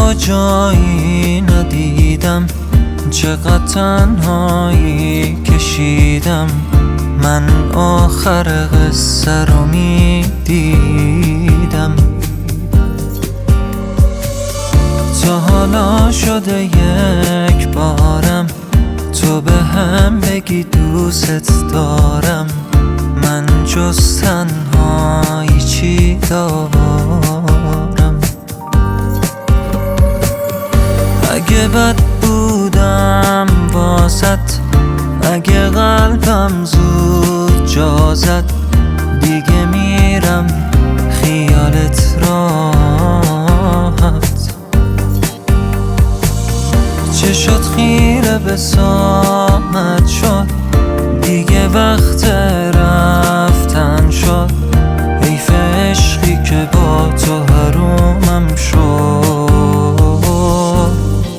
تو جایی ندیدم، چقدر تنهایی کشیدم. من آخر قصه رو میدیدم. تا حالا شده یک بارم تو به هم بگی دوست دارم. من جز تنهایی چی دارم؟ اگه بد بودم واسط، اگه قلبم زود جا زد، دیگه میرم خیالت راحت. چه شد خیره به ساعت شد، دیگه وقت رفتن شد. حیف عشقی که با تو حرومم شد.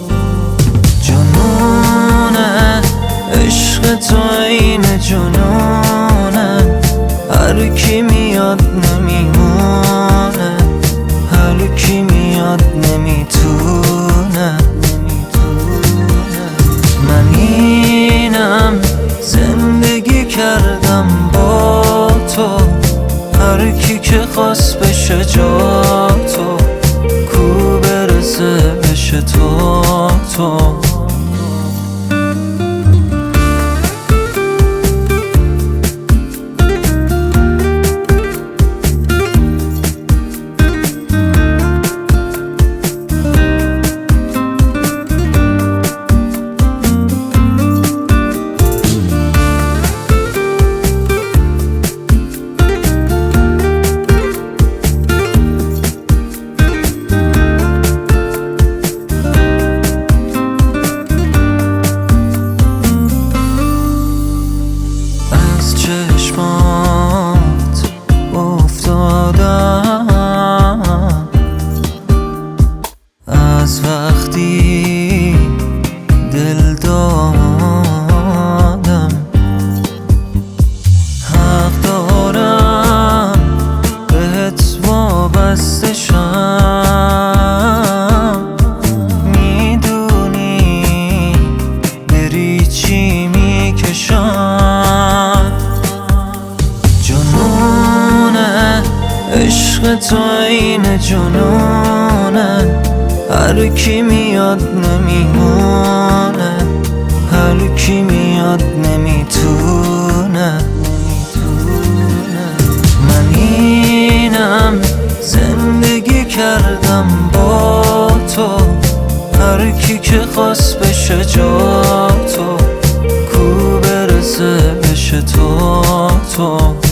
جنونه عشق تو این جنونه، هر کی میاد نمیمونه، هر کی میاد نمیتونه. من اینم زندگی کردم با تو، هر کی که خواست بشه جا تو، کو برسه بشه تو. چشمات افتادم از وقتی دل دادم. حق دارم بهت وابسته شم، میدونی بری چی میکشم. جنونه عشق تو این جنونه، هر کی میاد نمیمونه، هر کی میاد نمیتونه. من اینم زندگی کردم با تو، هر کی که خواست بشه جا تو، کو برسه بشه تو.